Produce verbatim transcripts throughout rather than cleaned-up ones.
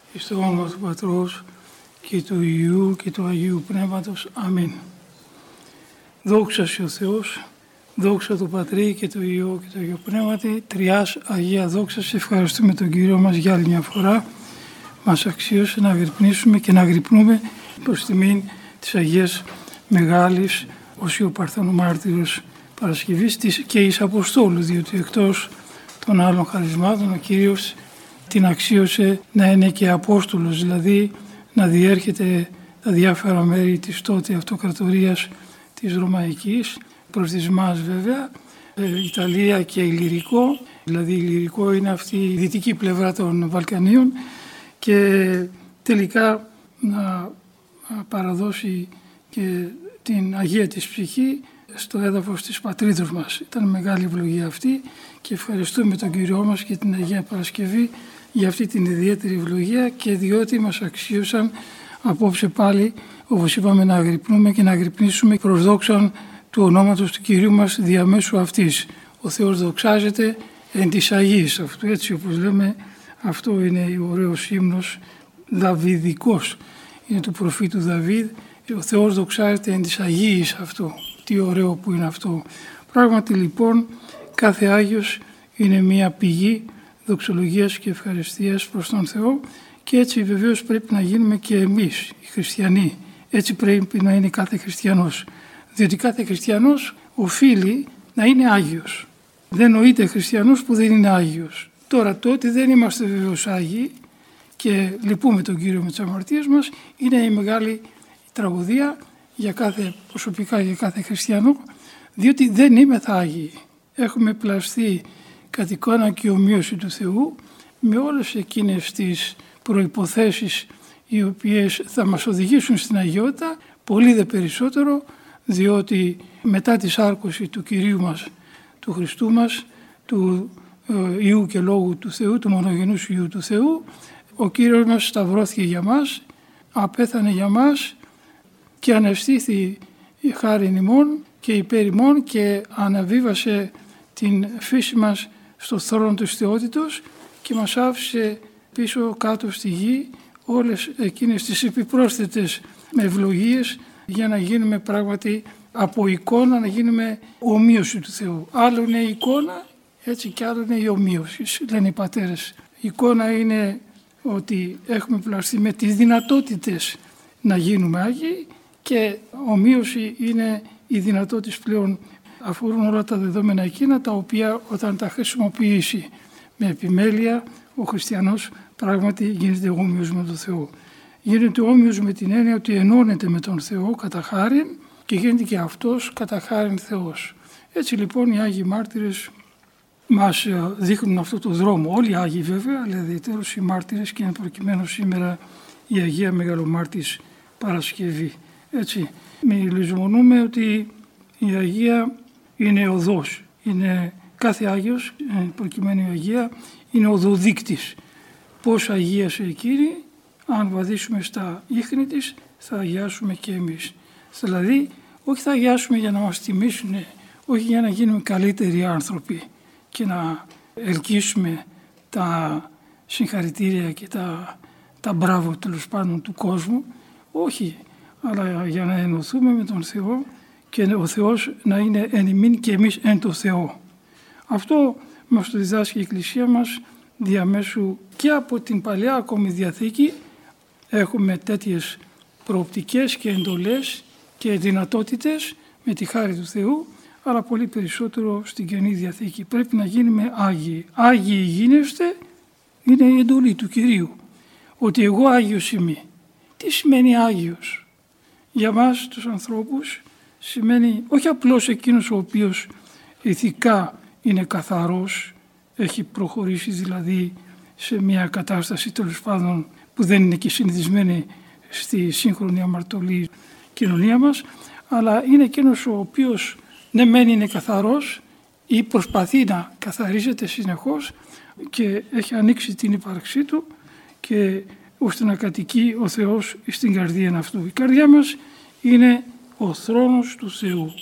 εις το όνομα του Πατρός και του Υιού και του Αγίου Πνεύματος. Αμήν. Δόξα σε ο Θεός, δόξα του Πατρί και του Υιού και του Αγίου Πνεύματι, Τριάς Αγία δόξα. Σε ευχαριστούμε τον Κύριο μας για άλλη μια φορά. Μας αξίωσε να αγρυπνήσουμε και να αγρυπνούμε προς τιμήν της Αγίας Μεγάλης Οσίου Παρθένου Μάρτυρος Παρασκευής και εις Αποστόλου, διότι εκτός των άλλων χαρισμάτων ο Κύριος την αξίωσε να είναι και Απόστολος, δηλαδή να διέρχεται τα διάφορα μέρη της τότε αυτοκρατορίας της Ρωμαϊκής, προς της μας βέβαια, ε, Ιταλία και Illyrικό, δηλαδή Illyrικό είναι αυτή η δυτική πλευρά των Βαλκανίων, και τελικά να παραδώσει και την Αγία της Ψυχή στο έδαφος της πατρίδος μας. Ήταν μεγάλη ευλογία αυτή και ευχαριστούμε τον Κύριο μας και την Αγία Παρασκευή για αυτή την ιδιαίτερη ευλογία, και διότι μας αξίωσαν απόψε πάλι, όπως είπαμε, να αγρυπνούμε και να αγρυπνήσουμε προς δόξαν του ονόματος του Κυρίου μας διαμέσου αυτής. Ο Θεός δοξάζεται εν της Αγίας αυτού, έτσι όπως λέμε. Αυτό είναι ο ωραίος ύμνος δαβιδικός, είναι του προφήτου Δαβίδ. Ο Θεός δοξάζεται εν της Αγίας αυτού. Τι ωραίο που είναι αυτό. Πράγματι λοιπόν κάθε Άγιος είναι μια πηγή δοξολογίας και ευχαριστίας προς τον Θεό, και έτσι βεβαίως πρέπει να γίνουμε και εμείς οι χριστιανοί. Έτσι πρέπει να είναι κάθε χριστιανός, διότι κάθε χριστιανός οφείλει να είναι Άγιος. Δεν νοείται χριστιανός που δεν είναι Άγιος. Τώρα τότε δεν είμαστε βεβαίως Άγιοι και λυπούμε τον Κύριο με τις αμαρτίες μας. Είναι η μεγάλη τραγωδία για κάθε, προσωπικά για κάθε χριστιανό, διότι δεν είμεθα Άγιοι. Έχουμε πλαστεί κατ' εικόνα και ομοίωση του Θεού με όλες εκείνες τις προϋποθέσεις οι οποίες θα μας οδηγήσουν στην αγιότητα, πολύ δε περισσότερο, διότι μετά τη σάρκωση του Κυρίου μας, του Χριστού μας, του ε, Υιού και Λόγου του Θεού, του μονογενούς Υιού του Θεού, ο Κύριος μας σταυρώθηκε για μας, απέθανε για μας και αναστήθη χάριν ημών και υπέρ ημών και αναβίβασε την φύση μας στο θρόνο της θεότητος και μας άφησε πίσω κάτω στη γη όλες εκείνες τις επιπρόσθετες ευλογίες για να γίνουμε πράγματι από εικόνα, να γίνουμε ομοίωση του Θεού. Άλλο είναι η εικόνα, έτσι και άλλο είναι η ομοίωση, λένε οι πατέρες. Η εικόνα είναι ότι έχουμε πλαστεί με τις δυνατότητες να γίνουμε Άγιοι, και ομοίωση είναι οι δυνατότητες πλέον αφορούν όλα τα δεδομένα εκείνα τα οποία όταν τα χρησιμοποιήσει με επιμέλεια ο χριστιανός πράγματι γίνεται όμοιος με τον Θεό. Γίνεται όμοιος με την έννοια ότι ενώνεται με τον Θεό κατά χάριν και γίνεται και αυτός κατά χάριν Θεός. Έτσι λοιπόν οι Άγιοι Μάρτυρες μας δείχνουν αυτό το δρόμο. Όλοι οι Άγιοι βέβαια, αλλά ιδιαίτερως οι Μάρτυρες, και είναι προκειμένου σήμερα η Αγία Μεγαλομάρτης Παρασκευή. Έτσι, μιλήσουμε ότι η Αγία είναι οδός, είναι κάθε Άγιος, προκειμένου η Αγία, είναι οδοδείκτης. Πώς αγίασε εκείνη, αν βαδίσουμε στα ίχνη της, θα αγιάσουμε και εμείς. Δηλαδή, όχι θα αγιάσουμε για να μας τιμήσουν, όχι για να γίνουμε καλύτεροι άνθρωποι και να ελκύσουμε τα συγχαρητήρια και τα, τα μπράβο τέλος πάντων του κόσμου, όχι, αλλά για να ενωθούμε με τον Θεό και ο Θεός να είναι εν ημίν και εμείς εν το Θεό. Αυτό μας το διδάσκει η Εκκλησία μας διαμέσου και από την Παλαιά ακόμη Διαθήκη. Έχουμε τέτοιες προοπτικές και εντολές και δυνατότητες με τη χάρη του Θεού, αλλά πολύ περισσότερο στην Καινή Διαθήκη. Πρέπει να γίνουμε Άγιοι. Άγιοι γίνεστε είναι η εντολή του Κυρίου. Ότι εγώ Άγιος είμαι. Τι σημαίνει Άγιος? Για μας τους ανθρώπους σημαίνει όχι απλώς εκείνος ο οποίος ηθικά είναι καθαρός, έχει προχωρήσει δηλαδή σε μια κατάσταση τέλος πάντων που δεν είναι και συνηθισμένη στη σύγχρονη αμαρτωλή κοινωνία μας, αλλά είναι εκείνος ο οποίος ναι μεν είναι καθαρός ή προσπαθεί να καθαρίζεται συνεχώς και έχει ανοίξει την ύπαρξή του και ώστε να κατοικεί ο Θεός στην καρδία αυτού. Η καρδιά μας είναι ο θρόνος του Θεού.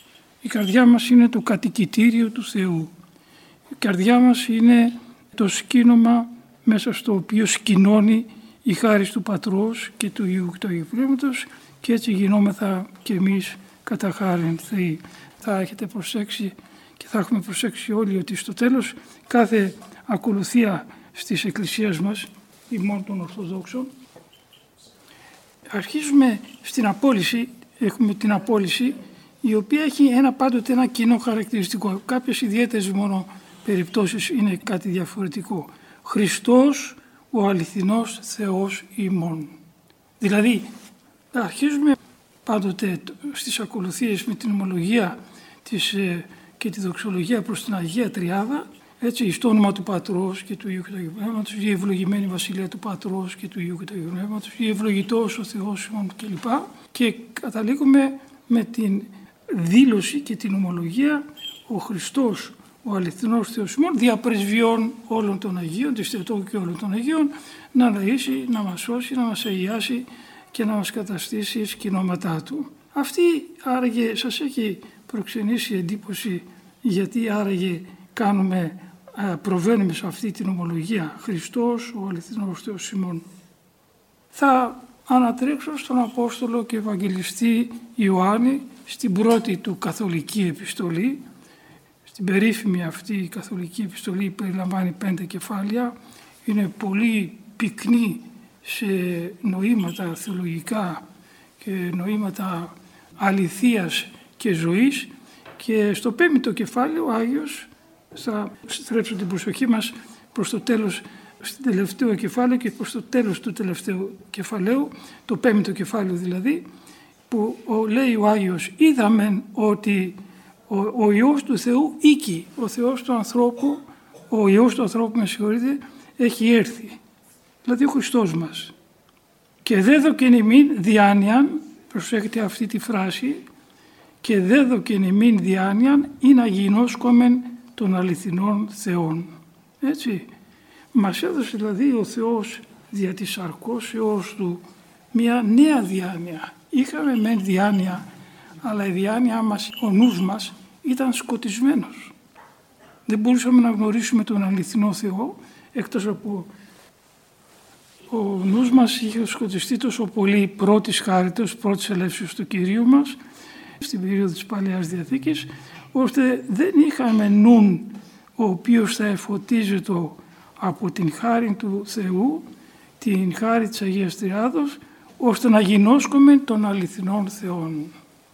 Η καρδιά μας είναι το κατοικητήριο του Θεού. Η καρδιά μας είναι το σκήνομα μέσα στο οποίο σκηνώνει η χάρις του Πατρός και του Υιού και του Αγίου Πνεύματος, και έτσι γινόμεθα και εμείς κατά χάριν Θεοί. Θα έχετε προσέξει και θα έχουμε προσέξει όλοι ότι στο τέλος κάθε ακολουθία στις εκκλησίες μας, ημών των Ορθοδόξων, αρχίζουμε στην απόλυση, έχουμε την απόλυση, η οποία έχει ένα πάντοτε ένα κοινό χαρακτηριστικό. Κάποιες ιδιαίτερες μόνο περιπτώσεις είναι κάτι διαφορετικό. Χριστός ο αληθινός Θεός ημών. Δηλαδή αρχίζουμε πάντοτε στις ακολουθίες με την ομολογία της, ε, και τη δοξολογία προς την Αγία Τριάδα, έτσι, στο όνομα του Πατρός και του Υιού και του Αγίου Πνεύματος, η ευλογημένη Βασιλεία του Πατρός και του Υιού και του Αγίου Πνεύματος, η ευλογητός ο Θεός ημών κλπ. Και καταλήγουμε με την δήλωση και την ομολογία ο Χριστός ο αληθινός Θεός ημών, διαπρεσβειών όλων των Αγίων, της Θεοτόκου και όλων των Αγίων, να λαήσει, να μας σώσει, να μας αγιάσει και να μας καταστήσει σκηνώματά Του. Αυτή άραγε σας έχει προξενήσει εντύπωση γιατί άραγε κάνουμε, προβαίνουμε σε αυτή την ομολογία Χριστός ο αληθινός Θεός ημών. Θα ανατρέξω στον Απόστολο και Ευαγγελιστή Ιωάννη στην πρώτη του καθολική επιστολή. Στην περίφημη αυτή η καθολική επιστολή περιλαμβάνει πέντε κεφάλαια, είναι πολύ πυκνή σε νοήματα θεολογικά και νοήματα αληθείας και ζωής, και στο πέμπτο κεφάλαιο ο Άγιος θα στρέψω την προσοχή μας προς το τέλος, στο τελευταίο κεφάλαιο και προς το τέλος του τελευταίου κεφαλαίου, το πέμπτο κεφάλαιο δηλαδή, που λέει ο Άγιος «Είδαμεν ότι ο, ο Υιός του Θεού οίκη, ο Θεός του ανθρώπου, ο Υιός του ανθρώπου, με συγχωρείτε, έχει έρθει». Δηλαδή ο Χριστός μας. «Και δέδοκεν ημίν διάνοιαν», προσέχετε αυτή τη φράση, «και δέδοκεν ημίν διάνοιαν ή να γινώσκομεν των αληθινών Θεών». Έτσι, μας έδωσε δηλαδή ο Θεός δια της αρκώσεώς Του μια νέα διάνοια. Είχαμε μεν διάνοια, αλλά η διάνοια μας, ο νους μας ήταν σκοτισμένος. Δεν μπορούσαμε να γνωρίσουμε τον αληθινό Θεό, εκτός από ο νους μας είχε σκοτιστεί τόσο πολύ πρώτης χάριτος, πρώτης ελεύσεως του Κυρίου μας, στην περίοδο της Παλαιάς Διαθήκης, ώστε δεν είχαμε νουν ο οποίος θα εφωτίζεται από την χάρη του Θεού, την χάρη της Αγίας Τριάδος, ώστε να γινώσκουμε των αληθινών Θεών.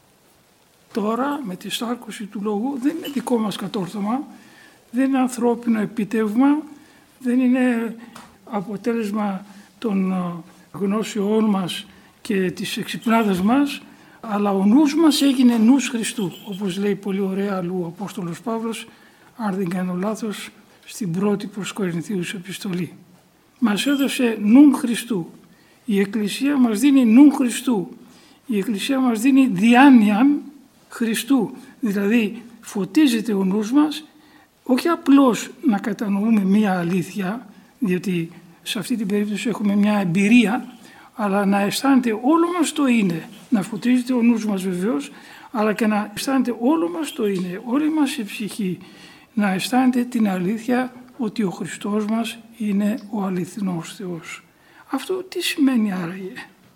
Τώρα με τη σάρκωση του Λόγου δεν είναι δικό μας κατόρθωμα, δεν είναι ανθρώπινο επίτευγμα, δεν είναι αποτέλεσμα των γνώσεών μας και της εξυπνάδας μας, αλλά ο νους μας έγινε νους Χριστού, όπως λέει πολύ ωραία αλλού ο Απόστολος Παύλος, αν δεν κάνω λάθος, στην πρώτη προς Κορινθίους επιστολή. Μας έδωσε νουν Χριστού. Η Εκκλησία μας δίνει νουν Χριστού. Η Εκκλησία μας δίνει διάνοιαν Χριστού. Δηλαδή φωτίζεται ο νους μας, όχι απλώς να κατανοούμε μία αλήθεια, διότι σε αυτή την περίπτωση έχουμε μια εμπειρία, αλλά να αισθάνεται όλο μας το είναι. Να φωτίζεται ο νους μας βεβαίως, αλλά και να αισθάνεται όλο μας το είναι, όλη μας η ψυχή, να αισθάνεται την αλήθεια ότι ο Χριστός μας είναι ο αληθινός Θεός. Αυτό τι σημαίνει άραγε?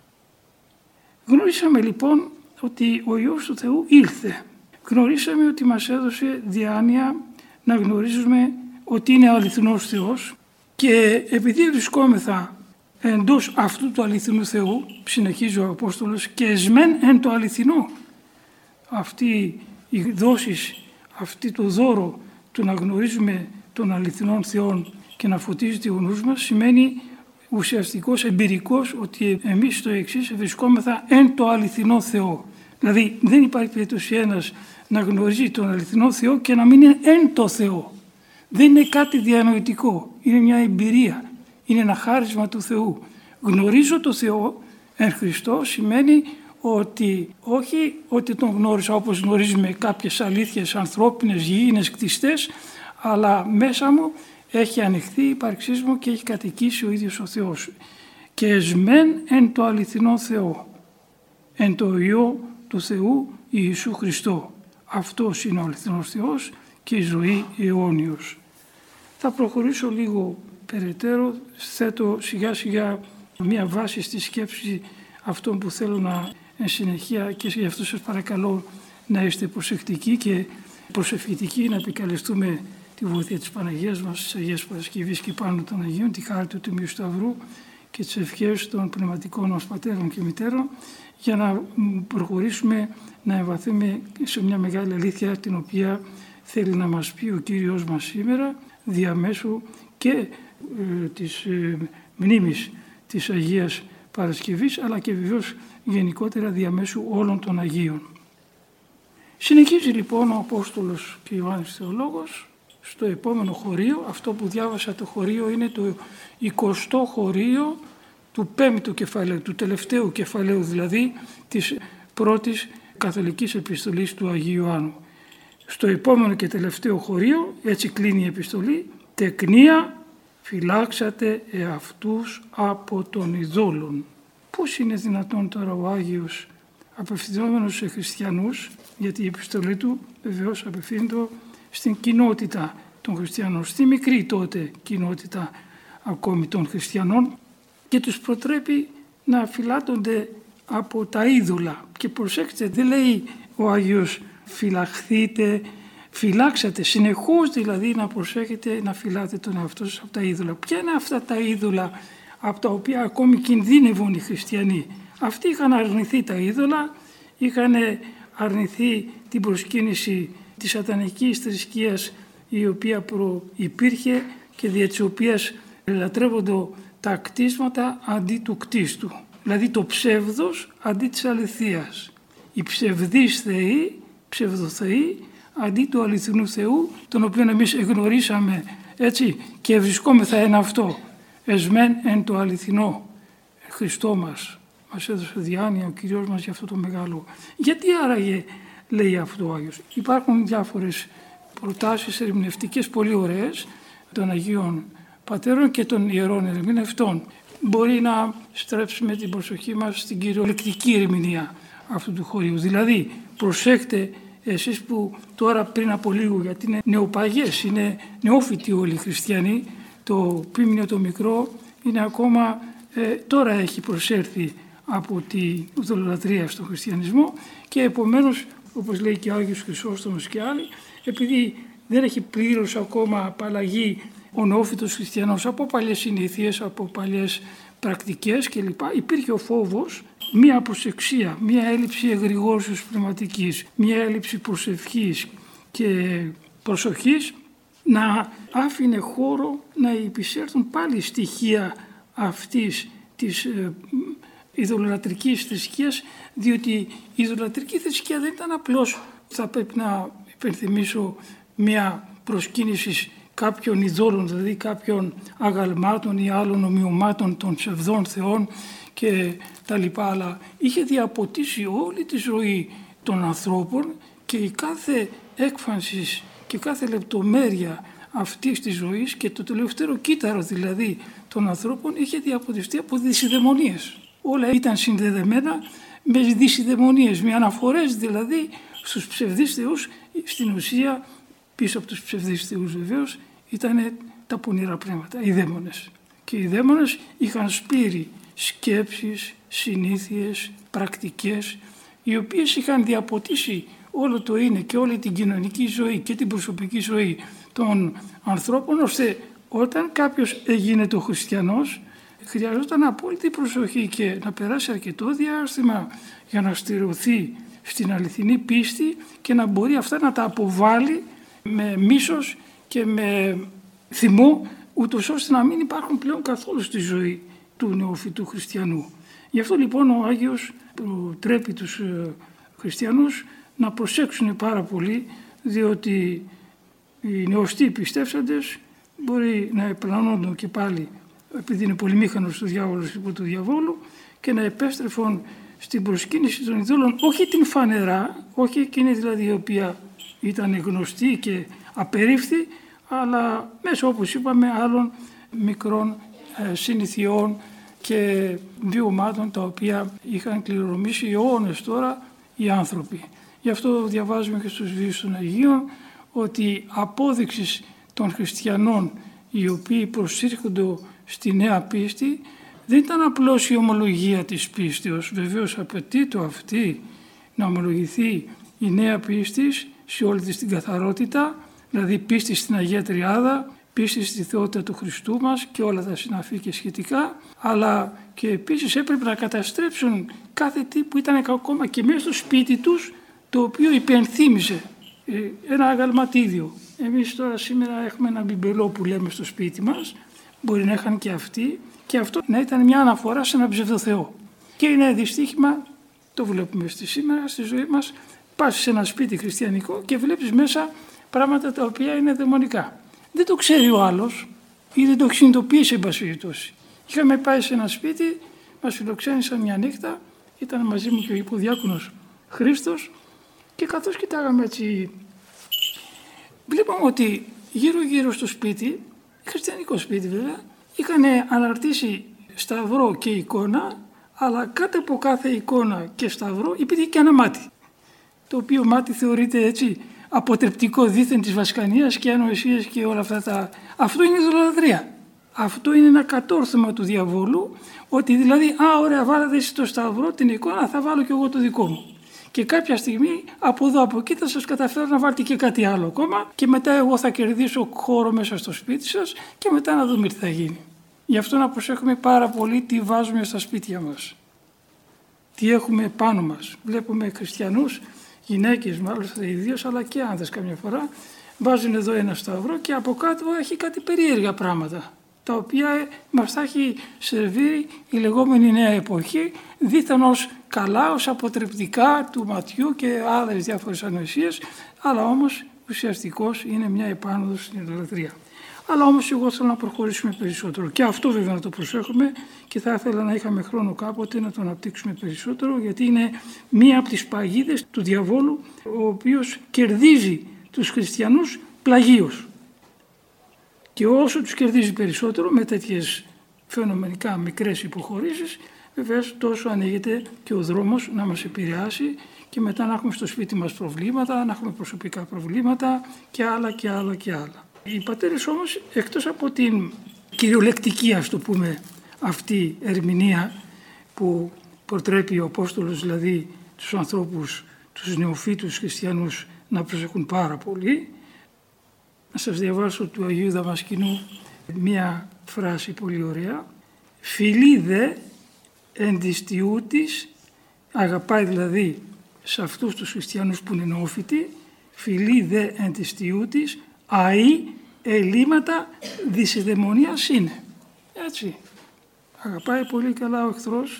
Γνωρίσαμε λοιπόν ότι ο Υιός του Θεού ήλθε. Γνωρίσαμε ότι μας έδωσε διάνοια να γνωρίζουμε ότι είναι ο αληθινός Θεός, και επειδή βρισκόμεθα εντός αυτού του αληθινού Θεού, συνεχίζει ο Απόστολος, και εσμέν εν το αληθινό. Αυτή η δόση, αυτή το δώρο του να γνωρίζουμε τον αληθινόν Θεό και να φωτίζεται ο νους μας, σημαίνει ουσιαστικός, εμπειρικός, ότι εμείς στο εξής βρισκόμεθα εν το αληθινό Θεό. Δηλαδή δεν υπάρχει περίπτωση ένας να γνωρίζει τον αληθινό Θεό και να μην είναι εν το Θεό. Δεν είναι κάτι διανοητικό, είναι μια εμπειρία, είναι ένα χάρισμα του Θεού. Γνωρίζω το Θεό εν Χριστώ σημαίνει ότι όχι ότι τον γνώρισα όπως γνωρίζουμε κάποιες αλήθειες ανθρώπινες, γήινες, κτιστές, αλλά μέσα μου έχει ανοιχθεί η ύπαρξή μου και έχει κατοικήσει ο ίδιος ο Θεός. Και εσμέν εν το αληθινό Θεό, εν το Υιό του Θεού Ιησού Χριστό. Αυτός είναι ο αληθινός Θεός και η ζωή αιώνιος. Θα προχωρήσω λίγο περαιτέρω, θέτω σιγά σιγά μια βάση στη σκέψη αυτών που θέλω να εν συνεχεία, και γι' αυτό σας παρακαλώ να είστε προσεκτικοί και προσευχητικοί, να επικαλεστούμε τη βοήθεια της Παναγίας μας, της Αγίας Παρασκευής και πάνω των Αγίων, τη χάρη του Τιμίου Σταυρού και τις ευχές των πνευματικών μας πατέρων και μητέρων, για να προχωρήσουμε να εμβαθύνουμε σε μια μεγάλη αλήθεια την οποία θέλει να μας πει ο Κύριος μας σήμερα διαμέσου και ε, της ε, μνήμης της Αγίας Παρασκευής, αλλά και βεβαίως γενικότερα διαμέσου όλων των Αγίων. Συνεχίζει λοιπόν ο Απόστολος και Ιωάννης Θεολόγος στο επόμενο χωρίο. Αυτό που διάβασα το χωρίο είναι το εικοστό χωρίο του πέμπτου κεφαλαίου, του τελευταίου κεφαλαίου δηλαδή της πρώτης καθολικής επιστολής του Αγίου Ιωάννου. Στο επόμενο και τελευταίο χωρίο, έτσι κλείνει η επιστολή, τεκνία φυλάξατε εαυτούς από τον ειδόλων. Πώς είναι δυνατόν τώρα ο Άγιος απευθυνόμενος σε χριστιανούς, γιατί η επιστολή του βεβαίως απευθύνεται στην κοινότητα των χριστιανών, στη μικρή τότε κοινότητα ακόμη των χριστιανών, και τους προτρέπει να φυλάτονται από τα είδωλα. Και προσέξτε, δεν λέει ο Άγιος φυλαχθείτε, φυλάξατε, συνεχώς δηλαδή να προσέχετε να φυλάτε τον εαυτό σας από τα είδωλα. Ποια είναι αυτά τα είδωλα από τα οποία ακόμη κινδύνευαν οι χριστιανοί? Αυτοί είχαν αρνηθεί τα είδωλα, είχαν αρνηθεί την προσκύνηση της σατανικής θρησκείας η οποία προϋπήρχε και δια της οποίας λατρεύονται τα κτίσματα αντί του κτίστου. Δηλαδή το ψεύδος αντί της αληθείας. Οι ψευδείς θεοί, ψευδοθεοί αντί του αληθινού Θεού, τον οποίο εμείς εγνωρίσαμε έτσι και βρισκόμεθα εν αυτό. Εσμέν εν το αληθινό Χριστό μας. Μας έδωσε διάνοια ο Κύριος μας για αυτό το μεγάλο. Γιατί άραγε λέει αυτό ο Άγιος? Υπάρχουν διάφορες προτάσεις ερμηνευτικές πολύ ωραίες των Αγίων Πατέρων και των Ιερών Ερμηνευτών. Μπορεί να στρέψουμε την προσοχή μας στην κυριολεκτική ερμηνεία αυτού του χωρίου. Δηλαδή, προσέχτε εσείς που τώρα πριν από λίγο, γιατί είναι νεοπαγές, είναι νεόφοιτοι όλοι οι χριστιανοί, το ποίμνιο το μικρό είναι ακόμα, ε, τώρα έχει προσέρθει από τη δολολατρία στον χριστιανισμό και επομένως, όπως λέει και ο Άγιος Χρυσόστομος και άλλοι, επειδή δεν έχει πλήρως ακόμα απαλλαγεί ο νεόφοιτος χριστιανός από παλιές συνήθειες, από παλιές πρακτικές κλπ. Υπήρχε ο φόβος, μία αποσεξία, μία έλλειψη εγρηγόρσεως πνευματικής, μία έλλειψη προσευχής και προσοχής να άφηνε χώρο να υπησέρθουν πάλι στοιχεία αυτής της ε, ειδωλολατρικής θρησκείας, διότι η ειδωλολατρική θρησκεία δεν ήταν απλώς, θα πρέπει να υπενθυμίσω, μία προσκύνηση κάποιων ειδόλων, δηλαδή κάποιων αγαλμάτων ή άλλων ομοιωμάτων των ψευδών θεών και τα λοιπά, αλλά είχε διαποτίσει όλη τη ζωή των ανθρώπων και η κάθε έκφανση και κάθε λεπτομέρεια αυτής της ζωής και το τελευταίο κύτταρο δηλαδή των ανθρώπων είχε διαποτιστεί από δυσιδαιμονίες. Όλα ήταν συνδεδεμένα με δυσιδαιμονίες, με αναφορές δηλαδή στους ψευδείς θεούς. Στην ουσία πίσω από τους ψευδείς θεούς βεβαίως ήταν τα πονηρά πνεύματα, οι δαίμονες. Και οι δαίμονες είχαν σπείρει σκέψεις, συνήθειες, πρακτικές, οι οποίες είχαν διαποτίσει όλο το είναι και όλη την κοινωνική ζωή και την προσωπική ζωή των ανθρώπων, ώστε όταν κάποιος έγινε το χριστιανός χρειαζόταν απόλυτη προσοχή και να περάσει αρκετό διάστημα για να στηρωθεί στην αληθινή πίστη και να μπορεί αυτά να τα αποβάλει με μίσος και με θυμό, ούτως ώστε να μην υπάρχουν πλέον καθόλου στη ζωή του νεοφυτού χριστιανού. Γι' αυτό λοιπόν ο Άγιος προτρέπει τους χριστιανούς να προσέξουν πάρα πολύ, διότι οι νεωστοί πιστεύσαντες μπορεί να επλανώνουν και πάλι, επειδή είναι πολυμήχανος του διάβολου υπό του διαβόλου, και να επέστρεφουν στην προσκύνηση των ειδόλων, όχι την φανερά, όχι εκείνη δηλαδή η οποία ήταν γνωστή και απερίφθη, αλλά μέσα, όπως είπαμε, άλλων μικρών ε, συνηθιών και βιωμάτων τα οποία είχαν κληρονομήσει αιώνες τώρα οι άνθρωποι. Γι' αυτό διαβάζουμε και στους βίους των Αγίων ότι απόδειξης των χριστιανών οι οποίοι προσήρχονται στη νέα πίστη δεν ήταν απλώς η ομολογία της πίστεως. Βεβαίως απαιτεί το αυτή να ομολογηθεί η νέα πίστης σε όλη της την καθαρότητα, δηλαδή πίστη στην Αγία Τριάδα, πίστη στη θεότητα του Χριστού μας και όλα τα συναφή και σχετικά, αλλά και επίσης έπρεπε να καταστρέψουν κάθε τι που ήταν ακόμα και μέσα στο σπίτι τους, το οποίο υπενθύμιζε ένα αγαλματίδιο. Εμείς τώρα σήμερα έχουμε ένα μπιμπελό που λέμε στο σπίτι μας, μπορεί να είχαν και αυτοί, και αυτό να ήταν μια αναφορά σε ένα ψευδοθεό. Και είναι δυστύχημα, το βλέπουμε στη σήμερα, στη ζωή μας, πας σε ένα σπίτι χριστιανικό και βλέπεις μέσα πράγματα τα οποία είναι δαιμονικά. Δεν το ξέρει ο άλλος ή δεν το έχει συνειδητοποιήσει, εν πάση περιπτώσει. Είχαμε πάει σε ένα σπίτι, μας φιλοξένησαν μια νύχτα, ήταν μαζί μου και ο υποδιάκονος Χρήστος, και καθώς κοιτάγαμε έτσι, βλέπαμε ότι γύρω-γύρω στο σπίτι, χριστιανικό σπίτι βέβαια, είχαν αναρτήσει σταυρό και εικόνα, αλλά κάτω από κάθε εικόνα και σταυρό υπήρχε και ένα μάτι, το οποίο μάτι θεωρείται έτσι αποτρεπτικό δήθεν της βασκανίας και ανοησίας και όλα αυτά τα... Αυτό είναι ειδωλολατρία. Αυτό είναι ένα κατόρθωμα του διαβόλου, ότι δηλαδή, α, ωραία, βάλατε εσείς το σταυρό, την εικόνα, θα βάλω και εγώ το δικό μου. Και κάποια στιγμή από εδώ από εκεί θα σας καταφέρω να βάλετε και κάτι άλλο ακόμα και μετά εγώ θα κερδίσω χώρο μέσα στο σπίτι σας και μετά να δούμε τι θα γίνει. Γι' αυτό να προσέχουμε πάρα πολύ τι βάζουμε στα σπίτια μας. Τι έχουμε πάνω μας. Βλέπουμε χριστιανούς, γυναίκες μάλιστα ιδίως, αλλά και άνδρες καμιά φορά, βάζουν εδώ ένα σταυρό και από κάτω έχει κάτι περίεργα πράγματα, τα οποία μας θα έχει σερβίρει η λεγόμενη νέα εποχή, δίθεν ως καλά, ως αποτρεπτικά του ματιού και άλλες διάφορες ανοησίες, αλλά όμως ουσιαστικώς είναι μια επάνωδος στην ειδωλατρία. Αλλά όμως εγώ θέλω να προχωρήσουμε περισσότερο και αυτό βέβαια να το προσέχουμε και θα ήθελα να είχαμε χρόνο κάποτε να το αναπτύξουμε περισσότερο, γιατί είναι μία από τις παγίδες του διαβόλου, ο οποίος κερδίζει τους χριστιανούς πλαγίως. Και όσο τους κερδίζει περισσότερο με τέτοιες φαινομενικά μικρές υποχωρήσεις, βεβαίως τόσο ανοίγεται και ο δρόμος να μας επηρεάσει και μετά να έχουμε στο σπίτι μας προβλήματα, να έχουμε προσωπικά προβλήματα και άλλα και άλλα και άλλα. Οι πατέρες όμως, εκτός από την κυριολεκτική, ας το πούμε, αυτή ερμηνεία που προτρέπει ο Απόστολος, δηλαδή τους ανθρώπους, τους νεοφύτους χριστιανούς να προσέχουν πάρα πολύ, να σας διαβάσω του Αγίου Δαμασκηνού μία φράση πολύ ωραία. «Φιλί δε εν της τιούτης», αγαπάει δηλαδή σε αυτούς τους χριστιανούς που είναι νεόφυτοι, «φιλί δε εν της τιούτης, αΐ ελλείμματα δυσιδαιμονίας είναι». Έτσι, αγαπάει πολύ καλά ο εχθρός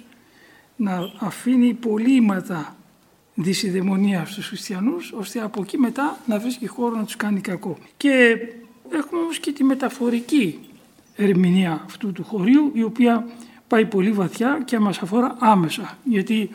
να αφήνει υπολείμματα δυσιδαιμονία στους χριστιανούς, ώστε από εκεί μετά να βρίσκει χώρο να τους κάνει κακό. Και έχουμε όμως και τη μεταφορική ερμηνεία αυτού του χωρίου, η οποία πάει πολύ βαθιά και μας αφορά άμεσα, γιατί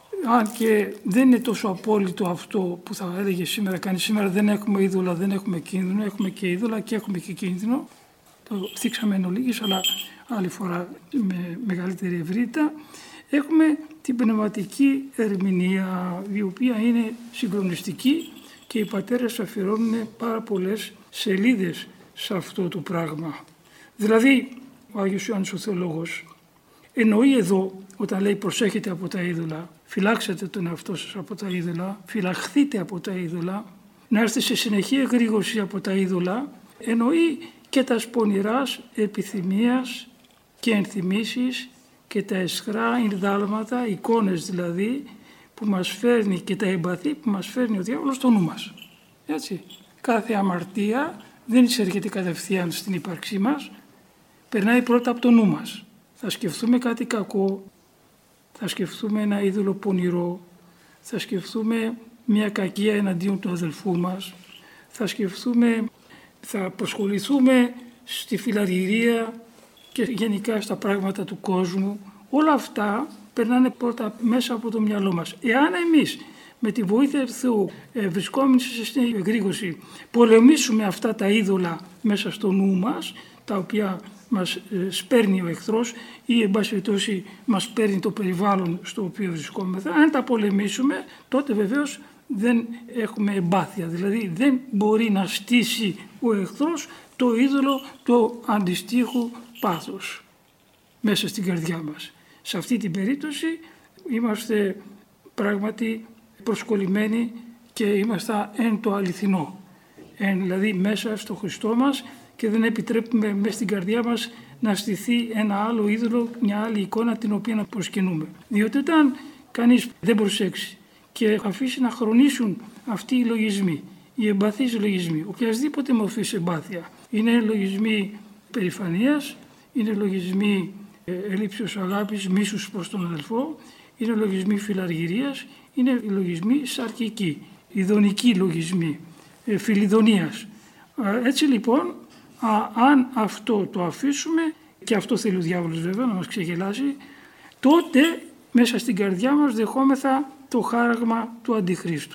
αν και δεν είναι τόσο απόλυτο αυτό που θα έλεγε σήμερα κανείς, σήμερα δεν έχουμε είδωλα, δεν έχουμε κίνδυνο, έχουμε και είδωλα και έχουμε και κίνδυνο, το θίξαμε εν ολίγης, αλλά άλλη φορά με μεγαλύτερη ευρύτητα. Έχουμε την πνευματική ερμηνεία, η οποία είναι συγκλονιστική και οι πατέρες αφιερώνουν πάρα πολλές σελίδες σε αυτό το πράγμα. Δηλαδή, ο Άγιος Ιωάννης ο Θεολόγος εννοεί εδώ, όταν λέει προσέχετε από τα είδωλα, φυλάξετε τον εαυτό σας από τα είδωλα, φυλαχθείτε από τα είδωλα, να έρθετε σε συνεχή εγρήγορση από τα είδωλα, εννοεί και τα πονηράς επιθυμίας και ενθυμίσεις και τα αισχρά ενδάλματα, εικόνες δηλαδή, που μας φέρνει και τα εμπαθή που μας φέρνει ο διάβολος στο νου μας. Έτσι. Κάθε αμαρτία δεν εισέρχεται κατευθείαν στην ύπαρξή μας, περνάει πρώτα από το νου μας. Θα σκεφτούμε κάτι κακό, θα σκεφτούμε ένα είδωλο πονηρό, θα σκεφτούμε μια κακία εναντίον του αδελφού μας, θα σκεφτούμε, θα προσχοληθούμε στη φιλαργυρία και γενικά στα πράγματα του κόσμου. Όλα αυτά περνάνε πρώτα μέσα από το μυαλό μας. Εάν εμείς με τη βοήθεια του Θεού ε, βρισκόμενοι σε συνέχεια εγρήγορση πολεμήσουμε αυτά τα είδωλα μέσα στο νου μας, τα οποία μας ε, σπέρνει ο εχθρός ή εν πάση περιπτώσει μας παίρνει το περιβάλλον στο οποίο βρισκόμεθα, αν τα πολεμήσουμε τότε βεβαίως δεν έχουμε εμπάθεια, δηλαδή δεν μπορεί να στήσει ο εχθρός το είδωλο του αντιστοίχου πάθους. μέσα στην καρδιά μας. Σε αυτή την περίπτωση είμαστε πράγματι προσκολλημένοι και είμαστε εν το αληθινό. Εν, δηλαδή μέσα στο Χριστό μας και δεν επιτρέπουμε μέσα στην καρδιά μας να στηθεί ένα άλλο είδωλο, μια άλλη εικόνα την οποία να προσκυνούμε. Διότι όταν κανείς δεν προσέξει και αφήσει να χρονίσουν αυτοί οι λογισμοί, οι εμπαθείς λογισμοί, οποιασδήποτε μορφής εμπάθεια, είναι λογισμοί περηφανίας, είναι λογισμοί έλλειψης αγάπης, μίσους προς τον αδελφό, είναι λογισμοί φιλαργυρίας, είναι λογισμοί σαρκικοί, ειδονικοί λογισμοί, φιλιδονίας. Έτσι λοιπόν, αν αυτό το αφήσουμε, και αυτό θέλει ο διάβολος βέβαια να μας ξεγελάσει, τότε μέσα στην καρδιά μας δεχόμεθα το χάραγμα του Αντιχρίστου.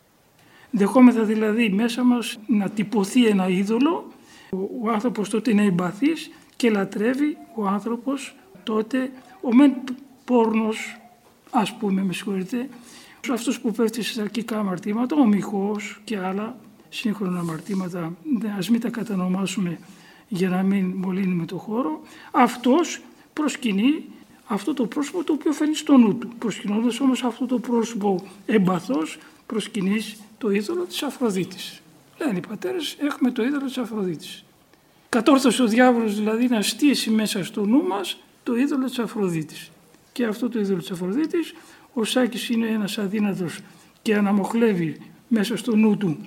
Δεχόμεθα δηλαδή μέσα μας να τυπωθεί ένα είδωλο, ο άνθρωπος τότε είναι εμπαθής και λατρεύει ο άνθρωπος τότε ο μεν πόρνος, ας πούμε, με συγχωρείτε, αυτός που πέφτει σε σαρκικά αμαρτήματα, ο μοιχός και άλλα σύγχρονα αμαρτήματα, ας μην τα κατανομάσουμε για να μην μολύνουμε το χώρο, αυτός προσκυνεί αυτό το πρόσωπο το οποίο φέρνει στο νου του. Προσκυνώντας όμως αυτό το πρόσωπο εμπαθός, προσκυνείς το είδωλο της Αφροδίτης. Λένε οι πατέρες, έχουμε το είδωλο της Αφροδίτης. Κατόρθωσε ο διάβολος δηλαδή να στήσει μέσα στο νου μας το είδωλο της Αφροδίτης. Και αυτό το είδωλο της Αφροδίτης, ο Σάκης είναι ένας αδύνατος και αναμοχλεύει μέσα στο νου του,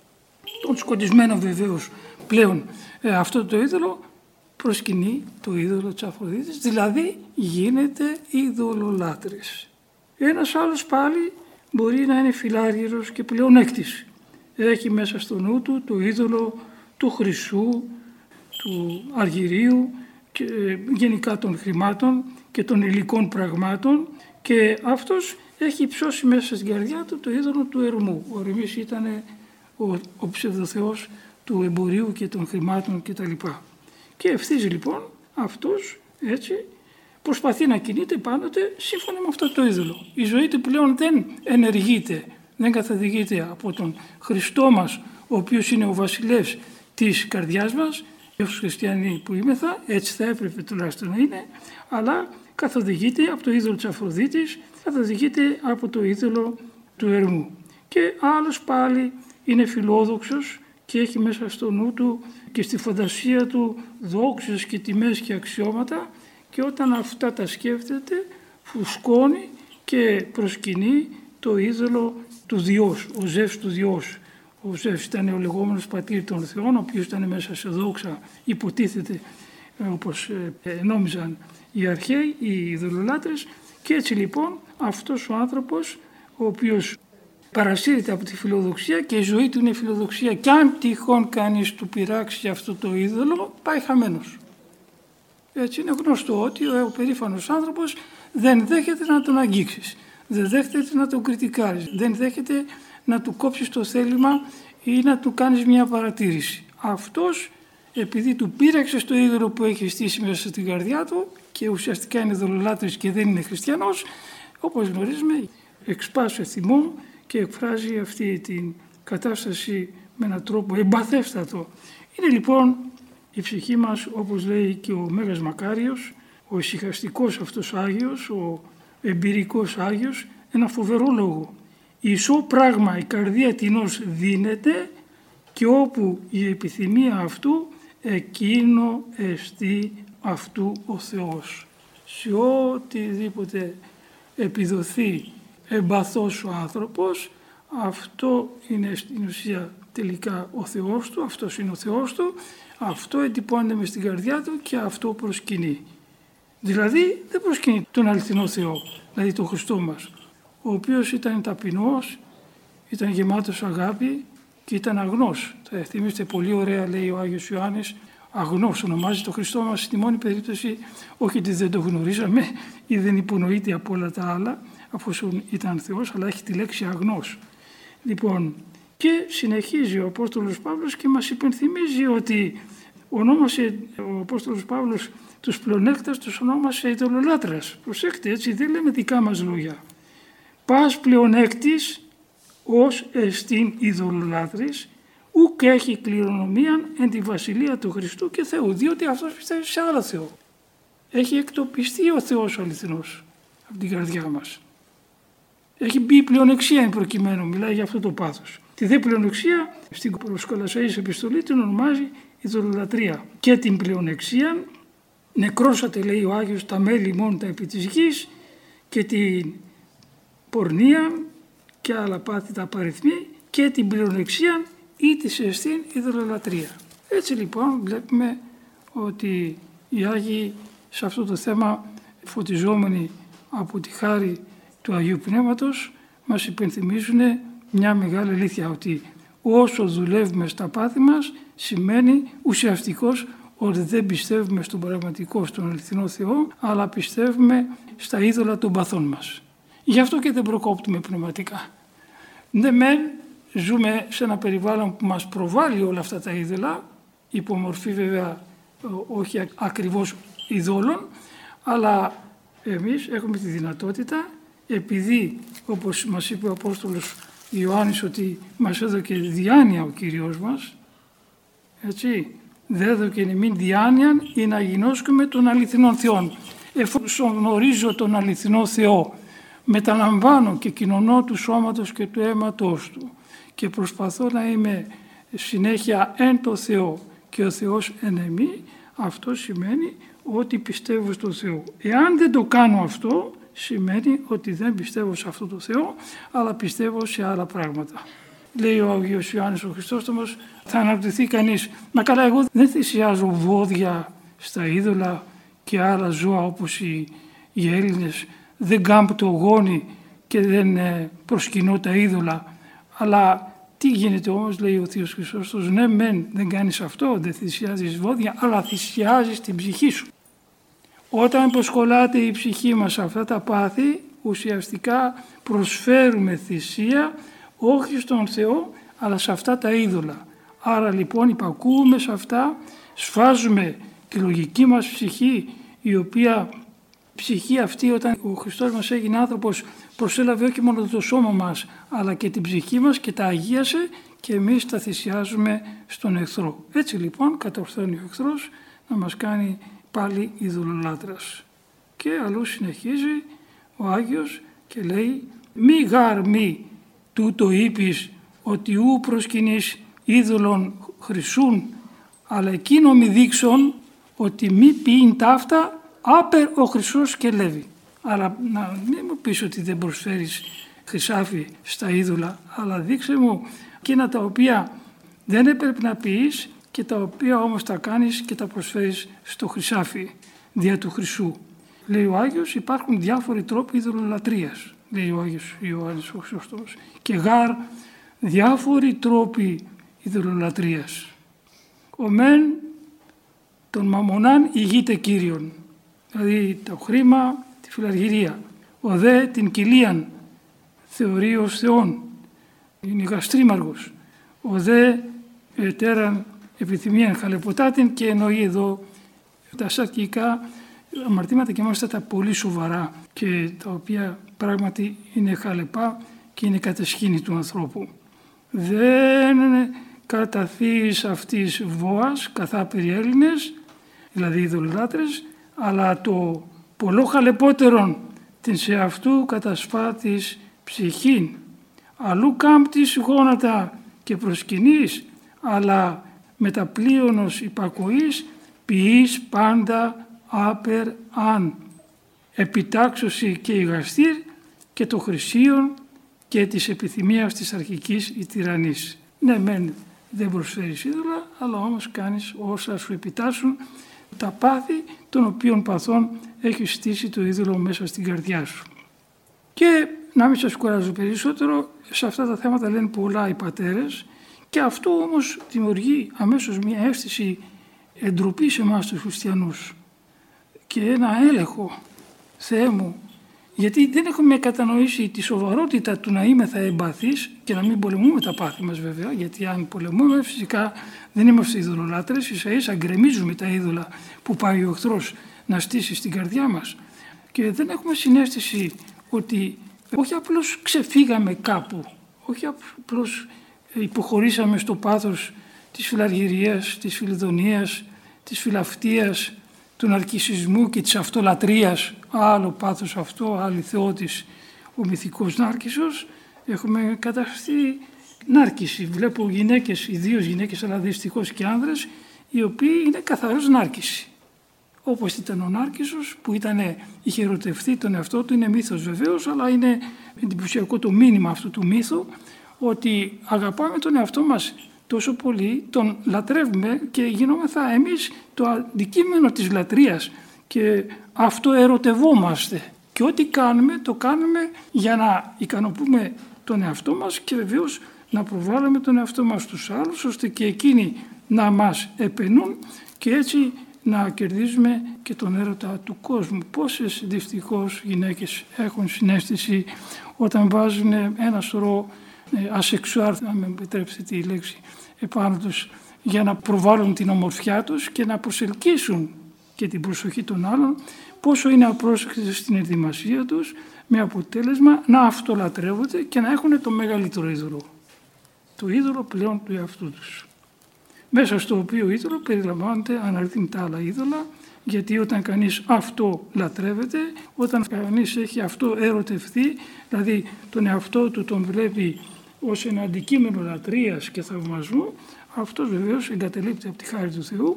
τον σκοτισμένο βεβαίως πλέον ε, αυτό το είδωλο, προσκυνεί το είδωλο της Αφροδίτης, δηλαδή γίνεται ειδωλολάτρης. Ένας άλλος πάλι μπορεί να είναι φιλάργυρος και πλεονέκτης. Έχει μέσα στο νου του το είδωλο του χρυσού, του αργυρίου, και γενικά των χρημάτων και των υλικών πραγμάτων, και αυτός έχει υψώσει μέσα στην καρδιά του το είδωλο του Ερμού. Ο Ερμής ήταν ο, ο ψευδοθεός του εμπορίου και των χρημάτων κτλ. Και ευθύζει λοιπόν αυτός έτσι προσπαθεί να κινείται πάντοτε σύμφωνα με αυτό το είδωλο. Η ζωή του πλέον δεν ενεργείται, δεν καθοδηγείται από τον Χριστό μας, ο οποίος είναι ο βασιλεύς της καρδιάς μας, ως χριστιανοί που είμεθα, έτσι θα έπρεπε τουλάχιστον να είναι, αλλά καθοδηγείται από το είδωλο της Αφροδίτης, καθοδηγείται από το είδωλο του Ερμού. Και άλλος πάλι είναι φιλόδοξος και έχει μέσα στο νου του και στη φαντασία του δόξες και τιμές και αξιώματα, και όταν αυτά τα σκέφτεται φουσκώνει και προσκυνεί το είδωλο του Διός, ο Ζεύς του Διός. Ο Ζεύς ήταν ο λεγόμενος πατήρ των θεών, ο οποίος ήταν μέσα σε δόξα, υποτίθεται όπως νόμιζαν οι αρχαίοι, οι ειδωλολάτρες, και έτσι λοιπόν αυτός ο άνθρωπος ο οποίος παρασύρεται από τη φιλοδοξία και η ζωή του είναι φιλοδοξία, και αν τυχόν κανείς του πειράξει αυτό το είδωλο πάει χαμένος. Έτσι είναι γνωστό ότι ο περήφανος άνθρωπος δεν δέχεται να τον αγγίξεις, δεν δέχεται να τον κριτικάρεις, δεν δέχεται να του κόψεις το θέλημα ή να του κάνεις μια παρατήρηση. Αυτός, επειδή του πείραξε το είδωλο που έχει στήσει μέσα στην καρδιά του και ουσιαστικά είναι ειδωλολάτρης και δεν είναι χριστιανός, όπως γνωρίζουμε, εξπάσσε θυμό και εκφράζει αυτή την κατάσταση με έναν τρόπο εμπαθέστατο. Είναι λοιπόν η ψυχή μας, όπως λέει και ο Μέγας Μακάριος, ο ησυχαστικός αυτός Άγιος, ο εμπειρικός Άγιος, ένα φοβερό λόγο. Ισό πράγμα η καρδία τινός δίνεται, και όπου η επιθυμία αυτού εκείνο εστί αυτού ο Θεός. Σε οτιδήποτε επιδοθεί εμπαθός ο άνθρωπος, αυτό είναι στην ουσία τελικά ο Θεός του, αυτός είναι ο Θεός του, αυτό εντυπώνεται μες στην καρδιά του και αυτό προσκυνεί. Δηλαδή δεν προσκυνεί τον αληθινό Θεό, δηλαδή τον Χριστό μας, ο οποίος ήταν ταπεινός, ήταν γεμάτος αγάπη και ήταν αγνός. Θα θυμίστε πολύ ωραία, λέει ο Άγιος Ιωάννης, αγνός ονομάζει το Χριστό μας στη μόνη περίπτωση, όχι ότι δεν το γνωρίζαμε ή δεν υπονοείται από όλα τα άλλα, αφού ήταν Θεός, αλλά έχει τη λέξη αγνός. Λοιπόν, και συνεχίζει ο Απόστολος Παύλος και μας υπενθυμίζει ότι ονόμασε ο Απόστολος Παύλος τους πλεονέκτες, τους ονόμασε ειδωλολάτρας. Προσέξτε, έτσι δεν λέμε δικά μας λόγια. Πας πλεονέκτης ως εστίν ειδωλολάτρης, ουκ έχει κληρονομίαν εν τη βασιλεία του Χριστού και Θεού, διότι αυτός πιστεύει σε άλλο Θεό. έχει εκτοπιστεί ο Θεός ο αληθινός από την καρδιά μας. Έχει μπει η πλεονεξία εν προκειμένου, μιλάει για αυτό το πάθος. Τη δε πλεονεξία στην προς Κολασσαείς επιστολή την ονομάζει ειδωλολατρία. Και την πλεονεξία νεκρώσατε, λέει ο Άγιος, τα μέλη μόνο τα επί της γης, και την πορνεία και άλλα πάθη τα απαριθμεί, και την πλεονεξία ή της εστίν ειδωλολατρία. Έτσι λοιπόν βλέπουμε ότι οι Άγιοι σε αυτό το θέμα, φωτιζόμενοι από τη χάρη του Αγίου Πνεύματος, μας υπενθυμίζουν μια μεγάλη αλήθεια, ότι όσο δουλεύουμε στα πάθη μας σημαίνει ουσιαστικώς ότι δεν πιστεύουμε στον πραγματικό, στον αληθινό Θεό, αλλά πιστεύουμε στα είδωλα των παθών μας. Γι' αυτό και δεν προκόπτουμε πνευματικά. Ναι μεν ζούμε σε ένα περιβάλλον που μας προβάλλει όλα αυτά τα είδωλα, υπομορφή βέβαια όχι ακριβώς ειδόλων, αλλά εμείς έχουμε τη δυνατότητα, επειδή όπως μας είπε ο Απόστολος Ιωάννης ότι μας έδωκε διάνοια ο Κύριος μας, έτσι, δεν έδωκε εμήν διάνοιαν ή να γινώσκουμε τον αληθινόν Θεόν. Εφόσον γνωρίζω τον αληθινό Θεό, μεταλαμβάνω και κοινωνώ του σώματος και του αίματος Του και προσπαθώ να είμαι συνέχεια εν το Θεό και ο Θεός εν εμή, αυτό σημαίνει ότι πιστεύω στο Θεό. Εάν δεν το κάνω αυτό, σημαίνει ότι δεν πιστεύω σε αυτό το Θεό, αλλά πιστεύω σε άλλα πράγματα. Λέει ο Άγιος Ιωάννης ο Χριστόστομος, θα αναρωτηθεί κανείς, μα καλά, εγώ δεν θυσιάζω βόδια στα είδωλα και άλλα ζώα όπως οι, οι Έλληνες, δεν κάμπτω γόνι και δεν ε, προσκυνώ τα είδωλα, αλλά τι γίνεται όμως, λέει ο Θείος Χρυσόστομος, ναι μεν δεν κάνεις αυτό, δεν θυσιάζεις βόδια, αλλά θυσιάζεις την ψυχή σου. Όταν προσκολάται η ψυχή μας σε αυτά τα πάθη, ουσιαστικά προσφέρουμε θυσία όχι στον Θεό, αλλά σε αυτά τα είδωλα. Άρα λοιπόν υπακούουμε σε αυτά, σφάζουμε τη λογική μας ψυχή, η οποία ψυχή αυτή όταν ο Χριστός μας έγινε άνθρωπος προσέλαβε όχι μόνο το σώμα μας, αλλά και την ψυχή μας και τα αγίασε και εμείς τα θυσιάζουμε στον εχθρό. Έτσι λοιπόν κατορθώνει ο εχθρός να μας κάνει πάλι ειδωλολάτρας. Και αλλού συνεχίζει ο Άγιος και λέει «Μη γάρ μη τούτο είπεις ότι ου προσκυνείς είδωλον χρυσούν, αλλά εκείνο μη δείξον ότι μη ποιήν ταύτα άπερ ο χρυσός και λέβη». Αλλά να μην μου πεις ότι δεν προσφέρεις χρυσάφι στα είδωλα, αλλά δείξε μου εκείνα τα οποία δεν έπρεπε να πεις και τα οποία όμως τα κάνεις και τα προσφέρεις στο χρυσάφι δια του χρυσού. Λέει ο Άγιος, υπάρχουν διάφοροι τρόποι ειδωλολατρίας, λέει ο Άγιος Ιωάννης ο Χρυσόστομος, και γάρ διάφοροι τρόποι ειδωλολατρίας. Ο μεν τον μαμονάν ηγείται Κύριον, δηλαδή το χρήμα, τη φιλαργυρία. Ο δε την κοιλίαν θεωρεί ως Θεόν, είναι γαστρίμαργος. Ο δε ετέραν επιθυμίαν χαλεποτάτην, και εννοεί εδώ τα σαρκικά αμαρτήματα και μάλιστα τα πολύ σοβαρά και τα οποία πράγματι είναι χαλεπά και είναι κατεσχήνη του ανθρώπου. Δεν καταθείς αυτής βόας καθά περί Έλληνες, δηλαδή ειδωλολάτρες, αλλά το πολλό χαλεπότερον την σε αυτού κατασπάτης ψυχήν. Αλλού κάμπτης γόνατα και προσκυνείς, αλλά με τα πλείονος υπακοής ποιείς πάντα άπερ αν. Επιτάξωση και ηγαστήρ και το χρυσίον και της επιθυμίας της αρχικής η τυραννής. Ναι μεν δεν προσφέρεις είδωλα, αλλά όμως κάνεις όσα σου επιτάσσουν τα πάθη των οποίων παθών έχει στήσει το είδωλο μέσα στην καρδιά σου. Και να μην σας κουράζω περισσότερο, σε αυτά τα θέματα λένε πολλά οι πατέρες, και αυτό όμως δημιουργεί αμέσως μια αίσθηση εντροπή σε εμάς τους χριστιανούς και ένα έλεγχο, Θεέ μου, γιατί δεν έχουμε κατανοήσει τη σοβαρότητα του να είμεθα εμπαθείς και να μην πολεμούμε τα πάθη μας βέβαια, γιατί αν πολεμούμε φυσικά δεν είμαστε ειδωλολάτρες, ίσα ίσα γκρεμίζουμε τα είδωλα που πάει ο εχθρός να στήσει στην καρδιά μας, και δεν έχουμε συναίσθηση ότι όχι απλώς ξεφύγαμε κάπου, όχι απλώς υποχωρήσαμε στο πάθος της φιλαργυρίας, της φιλιδονίας, της φιλαυτίας, του ναρκισσισμού και της αυτολατρείας, άλλο πάθος αυτό, άλλη θεότης, ο μυθικός Νάρκισσος, έχουμε καταστεί νάρκισση. Βλέπω γυναίκες, ιδίως γυναίκες, αλλά δυστυχώς και άνδρες, οι οποίοι είναι καθαρός νάρκισση. Όπως ήταν ο Νάρκισσος που ήταν, είχε ερωτευτεί τον εαυτό του, είναι μύθος βεβαίως, αλλά είναι εντυπωσιακό το μήνυμα αυτού του μύθου, ότι αγαπάμε τον εαυτό μας τόσο πολύ, τον λατρεύουμε και γινόμεθα εμείς το αντικείμενο της λατρείας και αυτό ερωτευόμαστε. Και ό,τι κάνουμε, το κάνουμε για να ικανοποιούμε τον εαυτό μας και βεβαίως να προβάλλουμε τον εαυτό μας στους άλλους, ώστε και εκείνοι να μας επενούν και έτσι να κερδίζουμε και τον έρωτα του κόσμου. Πόσες δυστυχώς γυναίκες έχουν συναίσθηση όταν βάζουν ένα σωρό ασεξουάρ, να με επιτρέψετε τη λέξη, επάνω τους για να προβάλλουν την ομορφιά τους και να προσελκύσουν και την προσοχή των άλλων, πόσο είναι απρόσεκτες στην ενδυμασία τους, με αποτέλεσμα να αυτολατρεύονται και να έχουν το μεγαλύτερο είδωλο. Το είδωλο πλέον του εαυτού τους. Μέσα στο οποίο είδωλο περιλαμβάνονται αναρρύθμιτα άλλα είδωλα, γιατί όταν κανείς αυτό λατρεύεται, όταν κανείς έχει αυτό ερωτευθεί, δηλαδή τον εαυτό του τον βλέπει ως ένα αντικείμενο λατρείας και θαυμασμού, αυτός βεβαίως εγκαταλείπεται από τη χάρη του Θεού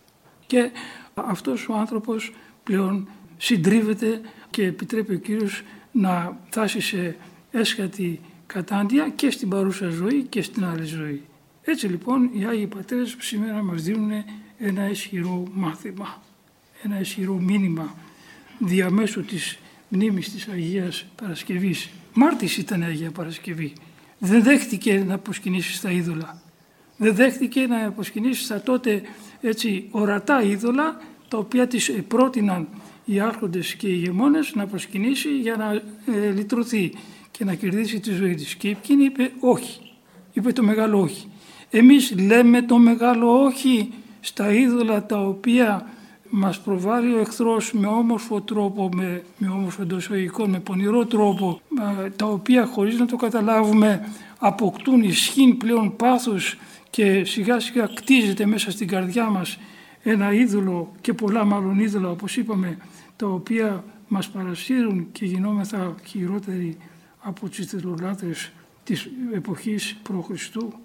και αυτός ο άνθρωπος πλέον συντρίβεται και επιτρέπει ο Κύριος να φτάσει σε έσχατη κατάντια και στην παρούσα ζωή και στην άλλη ζωή. Έτσι λοιπόν οι Άγιοι Πατέρες σήμερα μας δίνουν ένα ισχυρό μάθημα, ένα ισχυρό μήνυμα διαμέσου της μνήμης της Αγίας Παρασκευής. Μάρτης ήταν η Αγία Παρασκευή. Δεν δέχτηκε να αποσκηνήσει στα είδωλα. Δεν δέχτηκε να αποσκηνήσει στα τότε έτσι ορατά είδωλα, τα οποία της πρότειναν οι άρχοντες και οι ηγεμόνες να προσκυνήσει για να ε, λυτρωθεί και να κερδίσει τη ζωή της. Και εκείνη είπε όχι. Είπε το μεγάλο όχι. Εμείς λέμε το μεγάλο όχι στα είδωλα τα οποία μας προβάλλει ο εχθρός με όμορφο τρόπο, με, με όμορφο εντός εισαγωγικών, με πονηρό τρόπο, τα οποία χωρίς να το καταλάβουμε αποκτούν ισχύν πλέον πάθους και σιγά σιγά κτίζεται μέσα στην καρδιά μας ένα είδωλο και πολλά μάλλον είδωλα, όπως είπαμε, τα οποία μας παρασύρουν και γινόμεθα χειρότεροι από τις ειδωλολάτρες της εποχής προ Χριστού.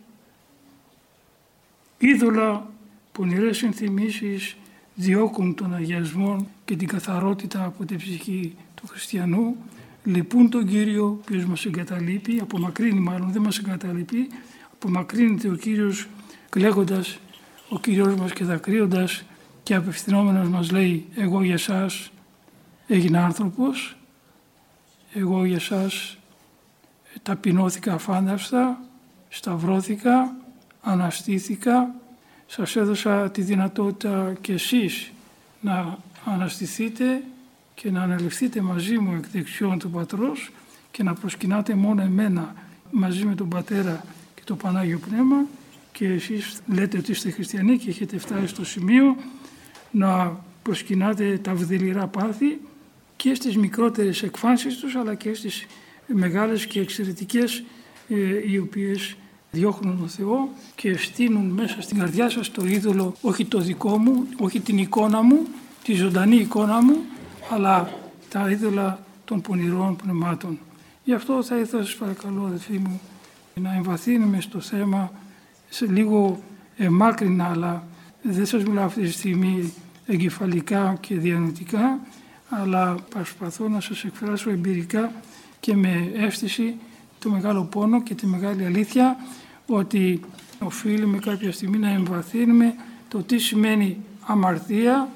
Είδωλα, πονηρές ενθυμίσεις διώκουν τον αγιασμό και την καθαρότητα από την ψυχή του χριστιανού, λυπούν τον Κύριο, ο οποίος μας εγκαταλείπει, απομακρύνει μάλλον, δεν μας εγκαταλείπει, απομακρύνεται ο Κύριος κλαίγοντας, ο Κύριος μας και δακρύοντας και απευθυνόμενος μας λέει εγώ για σας έγινα άνθρωπος, εγώ για σας ταπεινώθηκα αφάνταστα, σταυρώθηκα, αναστήθηκα, σας έδωσα τη δυνατότητα και εσείς να αναστηθείτε και να αναλυφθείτε μαζί μου εκ δεξιών του Πατρός και να προσκυνάτε μόνο εμένα μαζί με τον Πατέρα και το Πανάγιο Πνεύμα, και εσείς λέτε ότι είστε χριστιανοί και έχετε φτάσει στο σημείο να προσκυνάτε τα βδελιρά πάθη και στις μικρότερες εκφάνσεις τους αλλά και στις μεγάλες και εξαιρετικές ε, οι οποίες διώχνουν τον Θεό και στείνουν μέσα στην καρδιά σας το είδωλο, όχι το δικό μου, όχι την εικόνα μου, τη ζωντανή εικόνα μου, αλλά τα είδωλα των πονηρών πνευμάτων. Γι' αυτό θα ήθελα σας παρακαλώ αδελφοί μου να εμβαθύνουμε στο θέμα σε λίγο εμάκρινα, αλλά δεν σας μιλάω αυτή τη στιγμή εγκεφαλικά και διανοητικά, αλλά προσπαθώ να σας εκφράσω εμπειρικά και με αίσθηση το μεγάλο πόνο και τη μεγάλη αλήθεια ότι οφείλουμε κάποια στιγμή να εμβαθύνουμε το τι σημαίνει αμαρτία,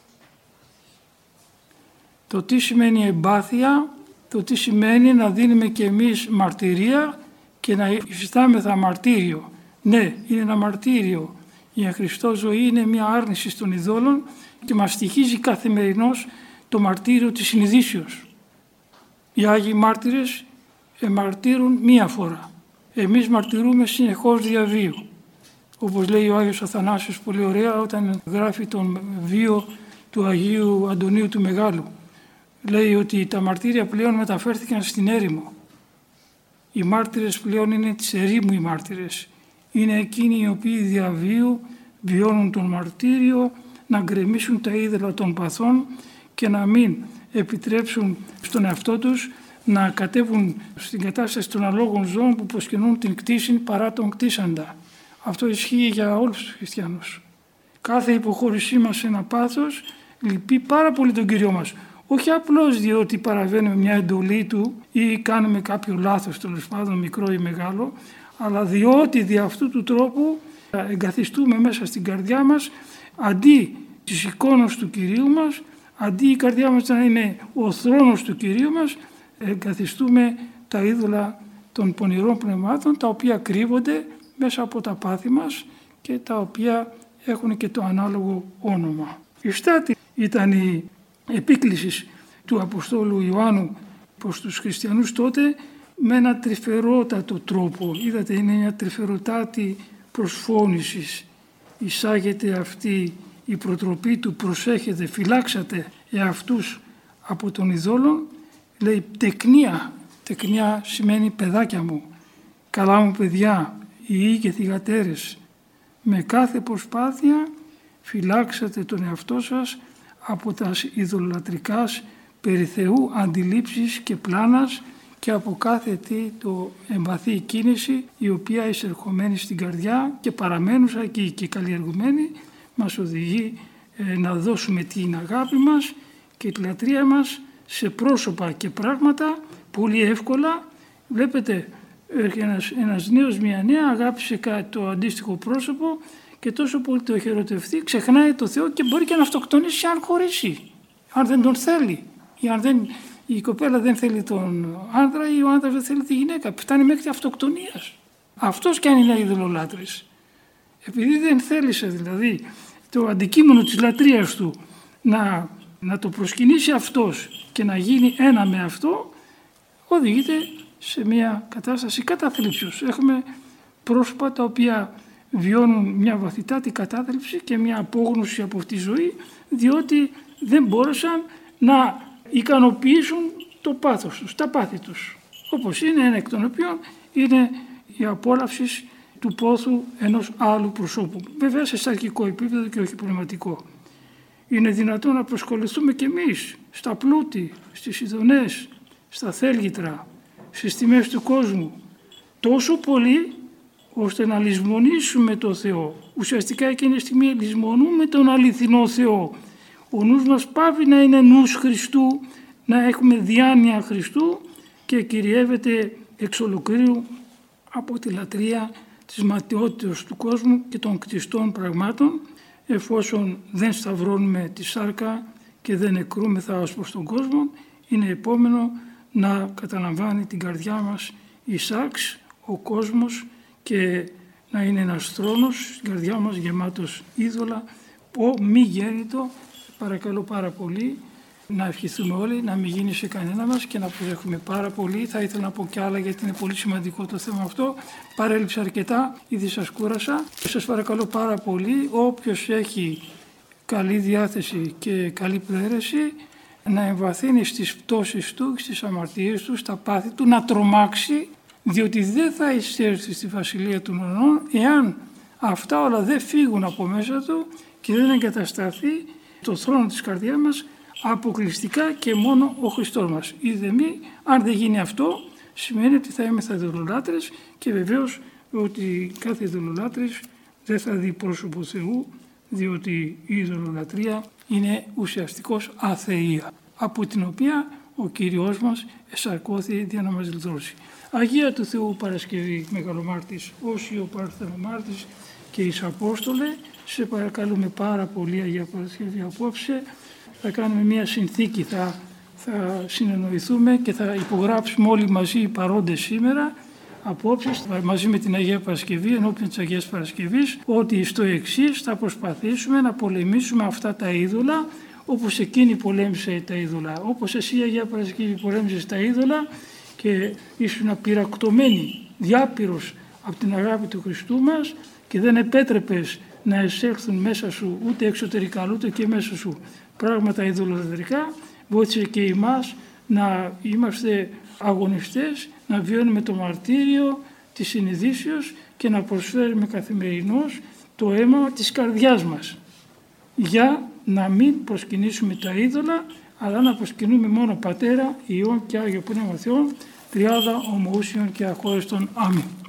το τι σημαίνει εμπάθεια, το τι σημαίνει να δίνουμε και εμείς μαρτυρία και να υφιστάμεθα μαρτύριο. Ναι, είναι ένα μαρτύριο. Η εν Χριστώ ζωή είναι μια άρνηση των ειδόλων και μας στοιχίζει καθημερινώς το μαρτύριο της συνειδήσεως. Οι Άγιοι Μάρτυρες εμαρτύρουν μία φορά. Εμείς μαρτυρούμε συνεχώς διαβίου. Όπως λέει ο Άγιος Αθανάσιος πολύ ωραία όταν γράφει τον βίο του Αγίου Αντωνίου του Μεγάλου. Λέει ότι τα μαρτύρια πλέον μεταφέρθηκαν στην έρημο. Οι μάρτυρες πλέον είναι της ερήμου οι μάρτυρες. Είναι εκείνοι οι οποίοι διαβίου βιώνουν τον μαρτύριο, να γκρεμίσουν τα είδωλα των παθών και να μην επιτρέψουν στον εαυτό τους να κατέβουν στην κατάσταση των αλόγων ζώων που προσκυνούν την κτήση παρά τον κτήσαντα. Αυτό ισχύει για όλους τους χριστιανούς. Κάθε υποχώρησή μας σε ένα πάθος λυπεί πάρα πολύ τον Κύριο μας. Όχι απλώς διότι παραβαίνουμε μια εντολή Του ή κάνουμε κάποιο λάθος, τέλος πάντων μικρό ή μεγάλο, αλλά διότι δι' αυτού του τρόπου εγκαθιστούμε μέσα στην καρδιά μας, αντί της εικόνας του Κυρίου μας, αντί η καρδιά μας να είναι ο θρόνος του Κυρίου μας, εγκαθιστούμε τα είδωλα των πονηρών πνευμάτων, τα οποία κρύβονται μέσα από τα πάθη μας και τα οποία έχουν και το ανάλογο όνομα. Η στάτη ήταν η επίκληση του Αποστόλου Ιωάννου προς τους χριστιανούς τότε με ένα τρυφερότατο τρόπο. Είδατε, είναι μια τρυφεροτάτη προσφώνησης. Εισάγεται αυτή η προτροπή του, προσέχετε, φυλάξατε εαυτούς από τον ειδόλων. Λέει τεκνία, τεκνία σημαίνει παιδάκια μου, καλά μου παιδιά, ιοί και θυγατέρες, με κάθε προσπάθεια φυλάξατε τον εαυτό σας από τα ειδωλολατρικάς περί Θεού αντιλήψεις και πλάνας και από κάθε τι το εμπαθή κίνηση η οποία εισερχομένη στην καρδιά και παραμένουσα εκεί και καλλιεργουμένη μας οδηγεί ε, να δώσουμε την αγάπη μας και τη λατρεία μας σε πρόσωπα και πράγματα πολύ εύκολα. Βλέπετε, ένας, ένας νέος, μια νέα αγάπησε το αντίστοιχο πρόσωπο και τόσο πολύ το έχει ερωτευτεί, ξεχνάει το Θεό και μπορεί και να αυτοκτονήσει αν χωρίσει, αν δεν τον θέλει ή αν δεν, η κοπέλα δεν θέλει τον άντρα ή ο άντρας δεν θέλει τη γυναίκα. Φτάνει μέχρι αυτοκτονίας. Αυτός κι αν είναι ειδωλολάτρης. Επειδή δεν θέλησε δηλαδή το αντικείμενο της λατρείας του να, να το προσκυνήσει αυτός και να γίνει ένα με αυτό, οδηγείται σε μια κατάσταση κατάθλιψης. Έχουμε πρόσωπα τα οποία βιώνουν μια βαθυτάτη κατάθλιψη και μια απόγνωση από αυτή τη ζωή, διότι δεν μπόρεσαν να ικανοποιήσουν το πάθος τους, τα πάθη τους. Όπως είναι ένα εκ των οποίων είναι η απόλαυση του πόθου ενός άλλου προσώπου. Βέβαια σε σαρκικό επίπεδο και όχι πνευματικό. Είναι δυνατόν να προσκοληθούμε κι εμείς στα πλούτη, στις ειδονές, στα θέλγητρα, στις τιμές του κόσμου, τόσο πολύ ώστε να λησμονήσουμε το Θεό. Ουσιαστικά εκείνη τη στιγμή λησμονούμε τον αληθινό Θεό. Ο νους μας πάβει να είναι νους Χριστού, να έχουμε διάνοια Χριστού και κυριεύεται εξ ολοκλήρου από τη λατρεία της ματαιότητας του κόσμου και των κτιστών πραγμάτων, εφόσον δεν σταυρώνουμε τη σάρκα και δεν νεκρούμεθα ως προς τον κόσμο, είναι επόμενο να καταλαμβάνει την καρδιά μας η σάρξ, ο κόσμος, και να είναι ένας θρόνος στην καρδιά μας γεμάτος είδωλα, ο μη γέννητο. Παρακαλώ πάρα πολύ να ευχηθούμε όλοι να μην γίνει σε κανένα μας και να προσέχουμε πάρα πολύ. Θα ήθελα να πω κι άλλα γιατί είναι πολύ σημαντικό το θέμα αυτό. Παρέλειψα αρκετά, ήδη σας κούρασα. Σας παρακαλώ πάρα πολύ, όποιος έχει καλή διάθεση και καλή προαίρεση, να εμβαθύνει στις πτώσεις του, στις αμαρτίες του, στα πάθη του, να τρομάξει, διότι δεν θα εισέλθει στη Βασιλεία των Ουρανών εάν αυτά όλα δεν φύγουν από μέσα του και δεν εγκατασταθεί το θρόνο της καρδιάς μας αποκλειστικά και μόνο ο Χριστός μας. Είδε μη, αν δεν γίνει αυτό, σημαίνει ότι θα είμαστε ειδωλολάτρες και βεβαίως ότι κάθε ειδωλολάτρης δεν θα δει πρόσωπο Θεού, διότι η ειδωλολατρεία είναι ουσιαστικώς αθεία, από την οποία ο Κύριος μας εσαρκώθη για να μας λυτρώσει. Αγία του Θεού Παρασκευή Μεγαλομάρτης, Όσιο Παρθενομάρτης και εις Απόστολε, σε παρακαλούμε πάρα πολύ Αγία Παρασκευή απόψε. Θα κάνουμε μια συνθήκη, θα, θα συνεννοηθούμε και θα υπογράψουμε όλοι μαζί οι παρόντες σήμερα απόψε μαζί με την Αγία Παρασκευή, ενώπιον της Αγίας Παρασκευής, ότι στο εξής θα προσπαθήσουμε να πολεμήσουμε αυτά τα είδωλα όπως εκείνη πολέμησε τα είδωλα. Όπως εσύ Αγία Παρασκευή πολέμησες τα είδωλα και ήσουν πυρακτωμένη, διάπειρος από την αγάπη του Χριστού μας και δεν επέτρεπες να εισέλθουν μέσα σου ούτε εξωτερικά ούτε και μέσα σου πράγματα ειδωλολατρικά, βοήθησε και εμάς να είμαστε αγωνιστές, να βιώνουμε το μαρτύριο της συνειδήσεως και να προσφέρουμε καθημερινώς το αίμα της καρδιάς μας. για να μην προσκυνήσουμε τα είδωλα, αλλά να προσκυνούμε μόνο Πατέρα, Υιόν και Άγιο Πνεύμα Θεόν, τριάδα ομοούσιον και αχώριστον. Αμήν.